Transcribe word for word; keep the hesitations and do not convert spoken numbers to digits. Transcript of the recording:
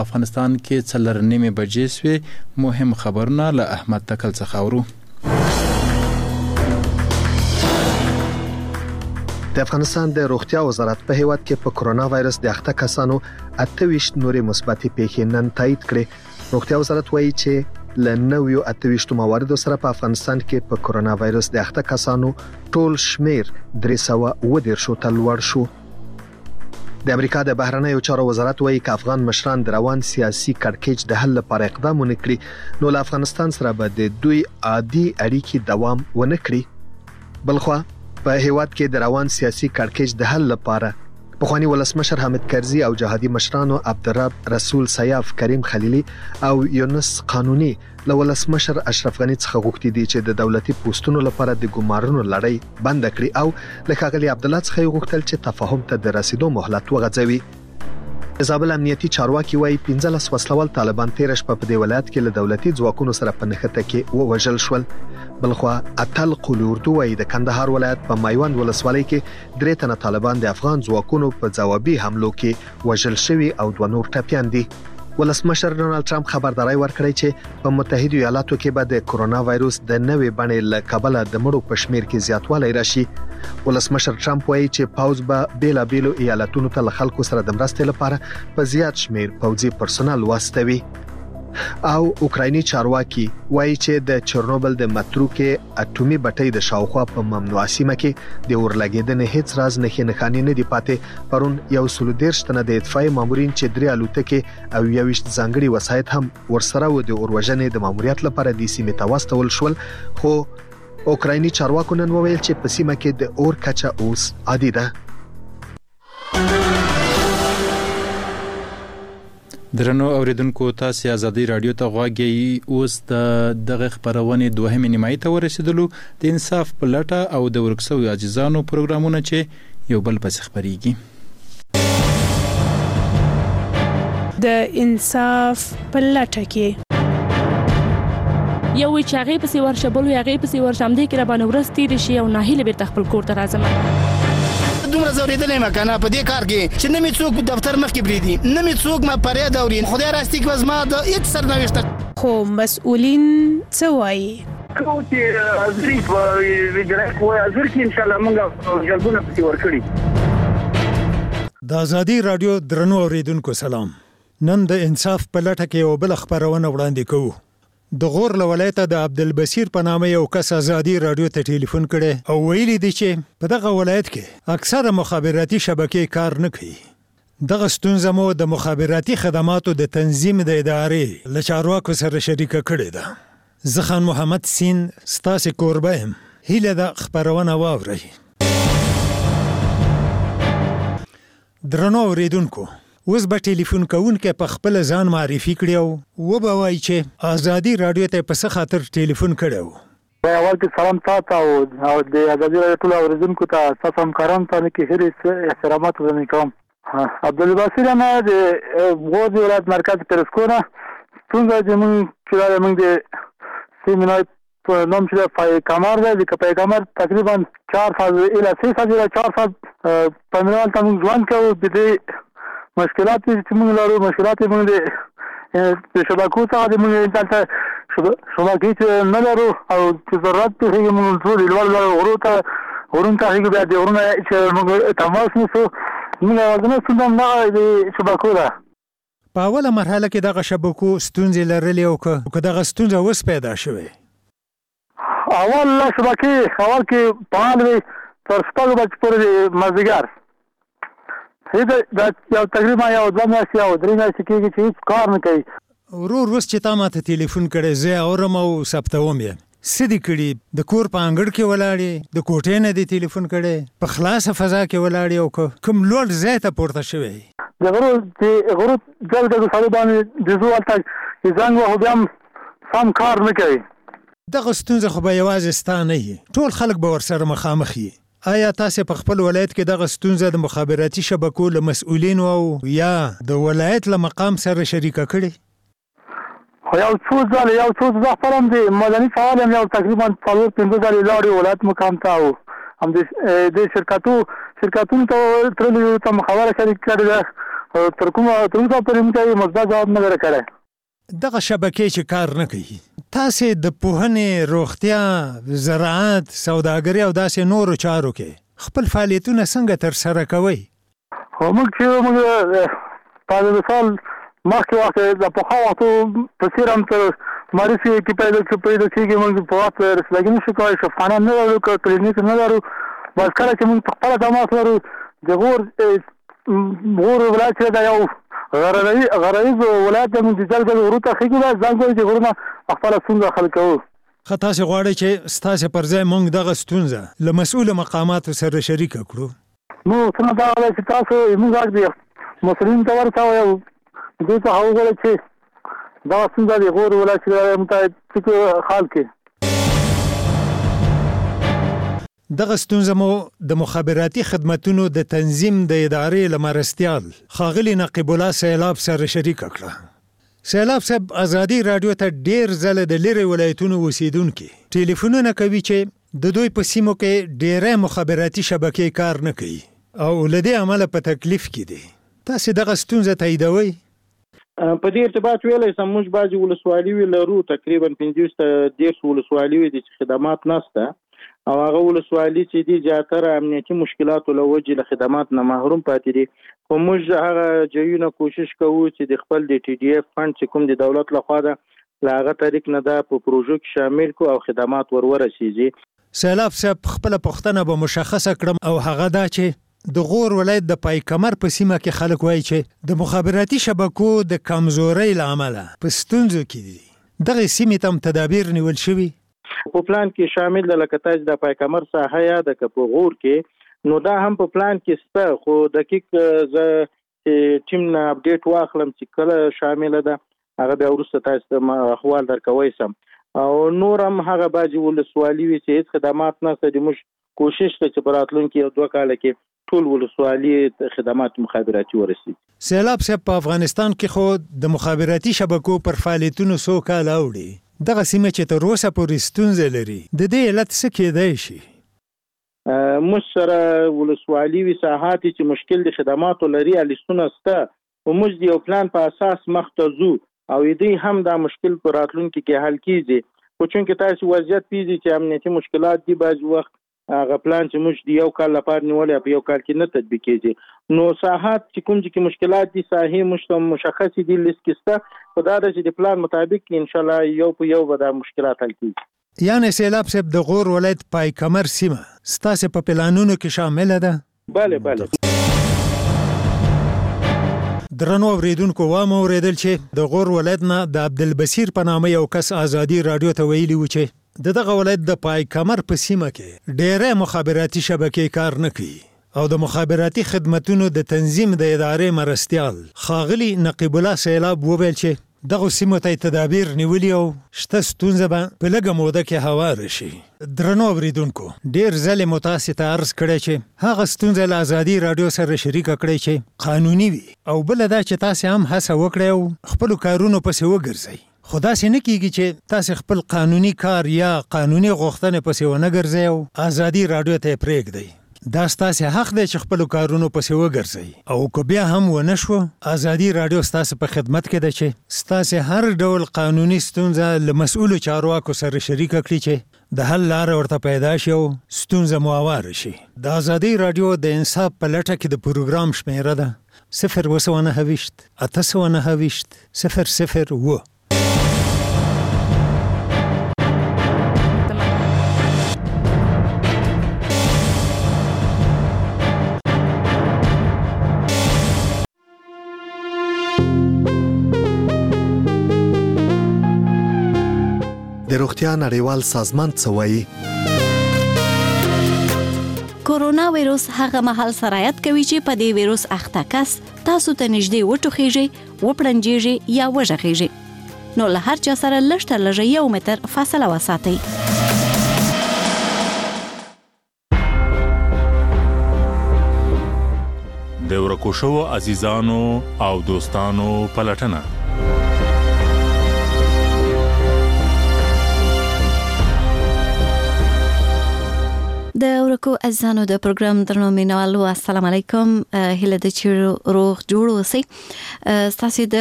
افغانستان کې څلور نیمې بجې سوې. مهم خبرونه له احمد تکل څخه اورو. د افغانستان د روغتیا وزارت په هیواد کې په کرونا وایرس د اخته کسانو اته ویشت نورې مثبتې پیښې نن تایید کړې. روغتیا وزارت وایي چې ل نویو اته ویشت مواردو سره په افغانستان کې په کرونا وایرس د اخته کسانو ټول شمیر درې سوه اووه دېرش ته لوړ شو. د امریکا د بهرنیو چارو وزارت وایي چې افغان مشران د روان سیاسي کړکېچ د حل لپاره اقدام ونه کړي نو له افغانستان سره به د دوی عادي اړیکې دوام ونه کړي. بلخوا په هیواد کې د روان سیاسي کړکېچ د حل لپاره پخوانی ولسمشر حامد کرزي او جهادي مشرانو عبدالرب رسول سیاف کریم خلیلی او یونس قانوني له ولسمشر اشرف غنی څخه غوښتي دي چې د دولتي پوسټونو لپاره د ګمارونو لړۍ بند کړي او له ښاغلي عبدالله څخه غوښتل چې تفاهم ته د رسیدو مهلت وغځوي. زابل امنیتي چارواکي وایي پنځلس وسلوال طالبان تیر شپه په دې ولایت کې له دولتي ځواکونو سره په نښته کې ووژل شول. بلخوا اتل قول اردو وایي د کندهار ولایت په مایوند ولسوالۍ کې درې تنه طالبان د افغان ځواکونو په ځوابي حملو کې وژل شوي او دوه نور ټپیان دي. ولسمشر ډونالد ټرمپ خبرداري ورکړی چې په متحده ایالاتو کې به د کرونا وایرس د نوې بڼې له کبله د مړو په شمیر کې زیاتوالی راشي. ولسمشر ټرمپ وایي چې پاوز به بیلا بیلو ایالتونو ته له خلکو سره د مرستې لپاره په زیات شمیر پوځي پرسونل واستوي. او اوکرایني چارواکي وایي چې د چرنوبل د متروکې اټومي بټۍ د شاوخوا په ممنوعه سیمه کې د اورلګیدنې هیڅ راز نه نښانې نه دی پاتې. پرون یو سل دېرش تنه د اطفائیې مامورین چې درې الوتکې او یویشت ځانګړي وسایط هم ورسره و د اوروژنې د ماموریت لپاره د سیمې ته واستول شول. خو اوکرایني چارواکو نن وویل چې په سیمه کې د اور کچه اوس عادي ده. درنو اوریدونکو تاسو ازادي رادیو ته غواړئ. اوس د دغه خبرونه دوهمه نیمایي ته ورسېدلو. د انصاف په لټه او د ورکسوي عاجزانو پروګرامونه چې یو بل پس خبريږي. د انصاف په لټه کې یو چاغي پسې ورشبل یو غي پسې ورشم دي کې را باندې ورستې شي او ناهیله به خپل کور ته راځم. دومره زوریدلې مکنه په دې کار کې چې نمې څوک دفتر مخ کې بریدي نمې څوک ما پرې دوري خدای راستي کې وزما د هیڅ سرنوشت خو مسؤلین څه وایي کوم چې ازري په ویډرک وای ازر کې ان شاء الله موږ جلبونه پتی ورکړي. د ازادي رادیو درنو اوریدونکو سلام. نن د انصاف په لټه کې یو بل خبرونه وړاندې کوو. د غور له ولایته د عبدالبصیر په نامه یو کس ازادي رادیو ته ټلیفون کړي او ویلي دي چې په دغه ولایت کې اکثره مخابراتي شبکې کار نه کوي. دغه ستونزه مو د مخابراتي خدماتو د تنظیم د ادارې له چارواکو سره شریکه کړې ده. زه خان محمد سین ستاسو کوربه یم. هیله ده خبرونه واورئ. درنو اوریدونکو اوس به ټلیفون کوونکې په خپل ځان معرفي کړی او و به وایي چې ازادي رادیو ته په څه خاطر ټلیفون کړی و. اول کې سلام تاسو او د ازادي رادیو ټول اوریدونکو ته تاسو هم کاران ته کې هرې احترامات وړاندې کوم. عبدالبصیر نه د غور ولایت مرکز پرسکونه څنګه چې موږ چې موږ د سیمینار په نوم چې پای کمر دی د پای کمر تقریبا چهار سال اله سه سال چهار سال پنځه تم ځوان کوو د دې مشکلات چې موږ لرو مشکلات موږ د شبکو څخه د موږ دلته شبکې چې نه لرو او چې ضرورت ته هیڅ موږ ټول لوړ لوړ غرو ته غرون ته هیڅ بیا د غرونه چې موږ تماس نشو موږ وزنه څنګه نه د شبکو ده. په اوله مرحله کې دغه شبکو ستونزې لرلې او که دغه ستونزه اوس پیدا شوې اول شبکې اول کې فعال وي تر شپږ بجې پورې مازدیګر دا یو تقریبا یو دوه میاشتې او درې میاشتې کېږي چې هیڅ کار نه کوي. ورور اوس چې تا ماته ټلیفون کړی زه اورم او ثبتوم یې. څه دې کړي؟ د کور په انګړ کې ولاړې د کوټې نه دې ټلیفون کړی په خلاصه فضا کې ولاړې او کوم لوړ ځای ته پورته شوی د غرو د غرو دلته د سړي باندې د زو هلته چې زنګ وهو بیا هم سم کار نه کوي. دغه ستونزه خو به یوازې ستا نه وي ټول خلک به ورسره مخامخ وي. آیا تاسو په خپل ولایت کې دغه ستونزه د مخابراتي شبکو له مسؤلینو او یا د ولایت له مقام سره شریکه کړې؟ خو یو څو ځله یو څو ځله خپل هم د مدني فعال یم یو تقریبا څلور پنځه ځلې لاړې ولایت مقام ته او هم د شرکتو شرکتونو ته ترلې ته مخابره شریک کړې ده تر کومه تر اوسه پورې موږ مثبت ځواب نه دی کړی. دغه شبکې چې کار نه کوي، تاسې د پوهنې، روغتیا، زراعت، سوداګري او داسې نورو چارو کې خپل فعالیتونه څنګه ترسره کوئ؟ موږ چې موږ په مثال مخکې وخت د پخوا وختو په څېر هم تر معرفي کې پیدا پیدا کېږي. موږ په وخت رسېدګي نشو کولی، شفاخانه نه لرو، کلینیک نه لرو. بس کله چې موږ په خپله تماس لرو د غور غور ولایت چې دا یو غرایز ولایت د موږ د جلګه غرو ته خېږي، دا ځان کوي چې غرونه خپله ستونزه حل کوو. ښه، تاسې غواړئ چې ستاسې پر ځای موږ دغه ستونزه له مسؤلو مقاماتو سره شریکه کړو؟ نو څنګه دا وایي چې تاسو موږ غږ دی مسؤلینو ته ورسوئ او دوی ته وګورئ چې دا ستونزه د غور ولایت متحد څه حال کړي. دغه ستونزه مو د مخابراتي خدمتونو د تنظیم د ادارې له مرستیال ښاغلي نقیب الله سیلاب سره شریکه کړه. سیلاب صاحب ازادي راډیو ته ډېر ځله د لرې ولایتونو اوسیدونکي ټلیفونونه کوي چې د دوی په سیمو کې ډېری مخابراتي شبکې کار نه کوي او له دې امله په تکلیف کې دي. تاسې دغه ستونزه تاییدوئ؟ په دې ارتباط ویلی سم موږ بعضې ولسوالي لرو، تقریبا پنځوس ته دېرش ولسوالي دي چې خدمات نشته او هغه ولسوالي چې دي زیاتره امنیتي مشکلاتو له وجې له خدمات نه محروم پاتې دي. خو موږ هغه ځایونه کوشش کوو چې د خپل د ټي ډي اف فنډ چې کوم د دولت لخوا ده له هغه طریق نه دا په پروژو کې شامل کړو او خدمات ور ورسیږي. سیلاب صاحب خپله پوښتنه به مشخصه کړم او هغه دا چې د غور ولایت د پای کمر په سیمه کې خلک وایي چې د مخابراتي شبکو د کمزورۍ له امله په ستونزو کې دي. دغه سیمې ته هم تدابیر نیول شوي؟ په پلان کې شامل ده، لکه تاسو د پای کمر ساحه یا د په غور کې، نو دا هم په پلان کې شته. خو دقیق زه ټیم نه اپډیټ واخلم چې کله شامله ده هغه بیا وروسته تاسو ته احوال درکوی سم. او نور هم هغه بعضې ولسوالي وي چې هېڅ خدمات نشته دي. موږ کوشش کوو چې په راتلونکي یو دوه کاله کې ټول ولسوالي خدمات مخابراتي ورسیږي. سیلاب صاحب په افغانستان کې خو د مخابراتي شبکو پر فعالیتونو څو کاله اوړي. دغه سیمه چې تر اوسه پورې ستونزه لري، د دې علت څه کېدای شي؟ موږ سره ولسوالي وي ساحات چې مشکل د خدماتو لري، لیستونه شته او موږ د یو پلان په اساس مخ ته ځو او دوی هم دا مشکل په راتلونکي کې حل کیږي. خو چونکې تاسو وضعیت پیږي چې امنیتي مشکلات دي، بعضې وخت هغه پلان چې موږ د یو کال لپاره نیولی په یو کال کې نه تطبیق کېږي. نو ساحات چې کوم چې مشکلات دي ساحې موږ مشخصې دي، لیست کې شته. خو دا ده چې د پلان مطابق انشاءالله یو په یو به دا مشکلات حل کېږي. یعنې سیلاب صاحب د غور ولایت پای کمر سیمه ستاسې په پلانونو کې شامله ده؟ بله بله. درنو اوریدونکو، وامه اورېدل چې د غور ولایت نه د عبدالبصیر په نامه یو کس ازادي راډیو ته ویلي و چې د دغه ولایت د پای کمر په سیمه کې ډېری مخابراتي شبکې کار نه کوي او د مخابراتي خدمتونو د تنظیم د ادارې مرستیال ښاغلي نقیب الله سیلاب وویل چې دغه سیمو ته تدابیر نیولي او شته ستونزه به په لږه موده کې هواره شي. درنو اوریدونکو، ډېر ځلې مو تاسې ته عرض کړی چې هغه ستونزه له ازادي راډیو سره شریکه کړئ چې قانوني وي، او بله دا چې تاسې هم هڅه وکړئ او خپلو کارونو پسې وګرځئ. خو داسې نه کېږي چې تاسې خپل قانوني کار یا قانوني غوښتنې پسې ونه ګرځئ او ازادي راډیو ته یې پرېږدئ. دا ستاسې حق دی چې خپلو کارونو پسې وګرځئ، او که بیا هم ونه شوه، ازادي راډیو ستاسې په خدمت کې ده چې ستاسې هر ډول قانوني ستونزه له مسؤلو چارواکو سره شریکه کړي چې د حل لاره ورته پیدا شي او ستونزه مو هواره شي. د ازادي راډیو د انصاف په لټه کې د پروګرام شمیره ده صفر اوه سوه نهه ویشت اته سوه نهه ویشت صفر صفر اوه. د روغتیا نړیوال سازمان څه وایي؟ کورونا وایروس هغه مهال سرایت کوي چې په دې وایروس اخته کس تاسو ته نږدې وټوخیږي، وپړنجیږي یا وژغیږي. نو له هر چا سره لږ تر لږه یو متر فاصله وساتئ. د ورکو شوو عزیزانو او دوستانو پلټنه. د خبرو کو عزیزانو د پروګرام درنو مینوالو السلام علیکم هله د چیرو روغ جوړ اوسئ تاسو د